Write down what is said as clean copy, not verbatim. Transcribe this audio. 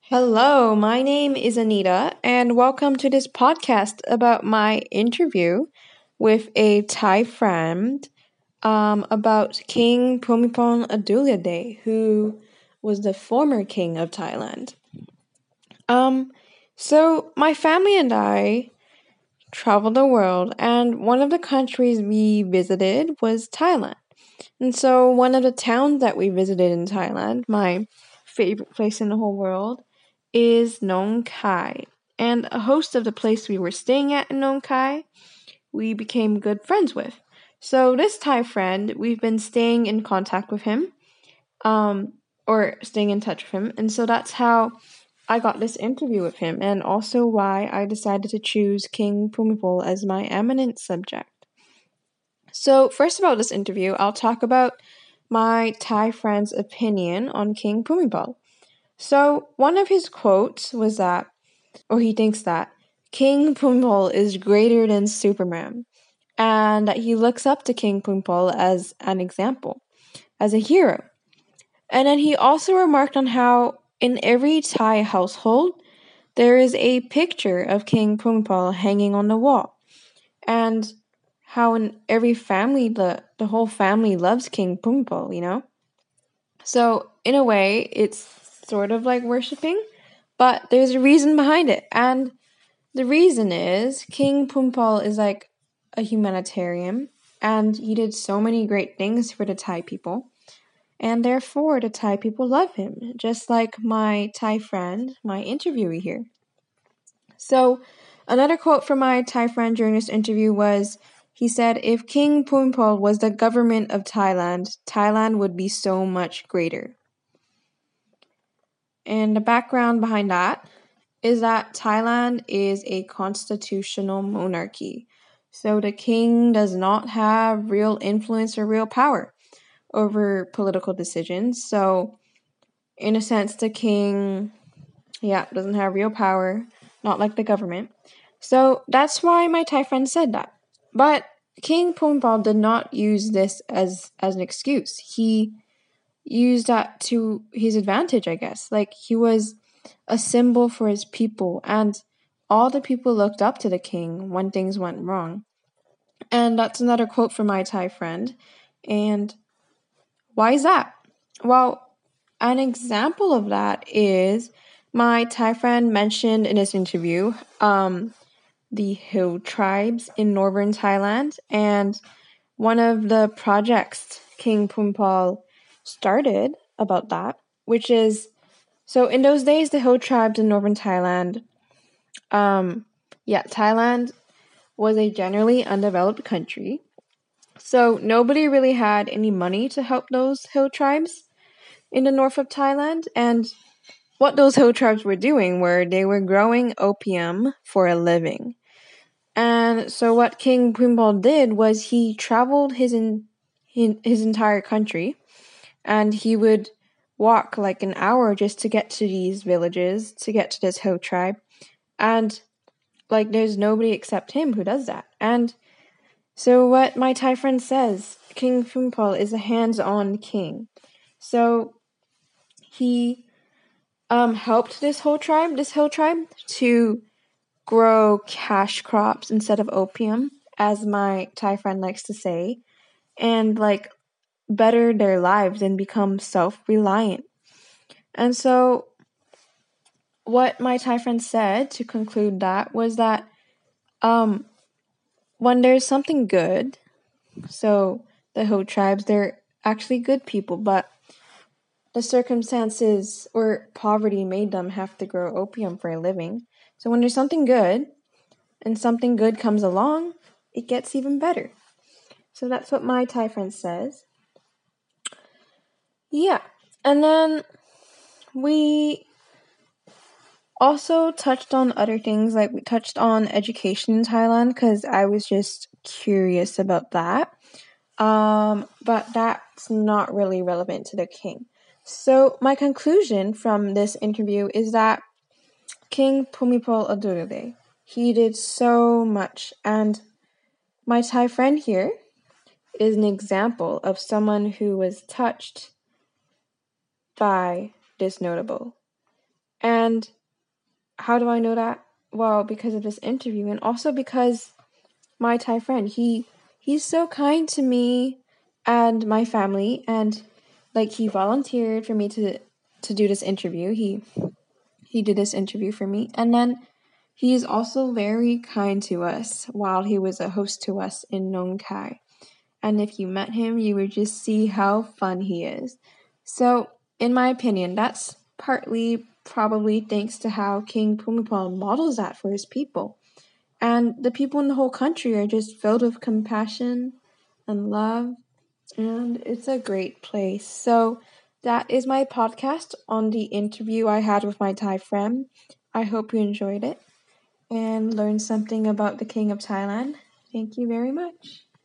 Hello, my name is Anita, and welcome to this podcast about my interview with a Thai friend about King Bhumibol Adulyadej, who was the former king of Thailand. Um, so my family and I traveled the world, and one of the countries we visited was Thailand. And so one of the towns that we visited in Thailand, my favorite place in the whole world, is Nong Khai. And a host of the place we were staying at in Nong Khai, we became good friends with. So this Thai friend, we've been staying in contact with him, or staying in touch with him. And so that's how I got this interview with him, and also why I decided to choose King Bhumibol as my eminent subject. So, first about this interview, I'll talk about my Thai friend's opinion on King Bhumibol. So, one of his quotes was that, or he thinks that, King Bhumibol is greater than Superman, and that he looks up to King Bhumibol as an example, as a hero. And then he also remarked on how in every Thai household, there is a picture of King Bhumibol hanging on the wall. And how in every family, the whole family loves King Bhumibol, you know? So, in a way, it's sort of like worshipping, but there's a reason behind it. And the reason is King Bhumibol is like a humanitarian, and he did so many great things for the Thai people. And therefore, the Thai people love him, just like my Thai friend, my interviewee here. So, another quote from my Thai friend during this interview was he said, if King Bhumibol was the government of Thailand, Thailand would be so much greater. And the background behind that is that Thailand is a constitutional monarchy. So the king does not have real influence or real power over political decisions. So, in a sense, the king, doesn't have real power, not like the government. So that's why my Thai friend said that. But King Bhumibol did not use this as an excuse. He used that to his advantage, I guess. Like, he was a symbol for his people, and all the people looked up to the king when things went wrong. And that's another quote from my Thai friend. And why is that? Well, an example of that is my Thai friend mentioned in this interview the hill tribes in northern Thailand, and one of the projects King Bhumibol started about that, which is, so in those days, the hill tribes in northern Thailand, Thailand was a generally undeveloped country, so nobody really had any money to help those hill tribes in the north of Thailand, and what those hill tribes were doing were they were growing opium for a living. And so what King Bhumibol did was he traveled his entire country, and he would walk like an hour just to get to these villages, to get to this hill tribe. And like there's nobody except him who does that. And so what my Thai friend says, King Bhumibol is a hands-on king. So he helped this hill tribe, to grow cash crops instead of opium, as my Thai friend likes to say, and like better their lives and become self-reliant. And so what my Thai friend said to conclude that was that when there's something good, so the Ho tribes, they're actually good people, but the circumstances or poverty made them have to grow opium for a living. So when there's something good and something good comes along, it gets even better. So that's what my Thai friend says. Yeah. And then we also touched on other things, like we touched on education in Thailand because I was just curious about that. But that's not really relevant to the king. So my conclusion from this interview is that King Bhumibol Adulyadej, he did so much, and my Thai friend here is an example of someone who was touched by this notable. And how do I know that? Well, because of this interview, and also because my Thai friend, he's so kind to me and my family, and like he volunteered for me to do this interview. He did this interview for me, and then he is also very kind to us while he was a host to us in Nong Khai. And if you met him, you would just see how fun he is. So, in my opinion, that's partly probably thanks to how King Bhumibol models that for his people. And the people in the whole country are just filled with compassion and love, and it's a great place. So, that is my podcast on the interview I had with my Thai friend. I hope you enjoyed it and learned something about the King of Thailand. Thank you very much.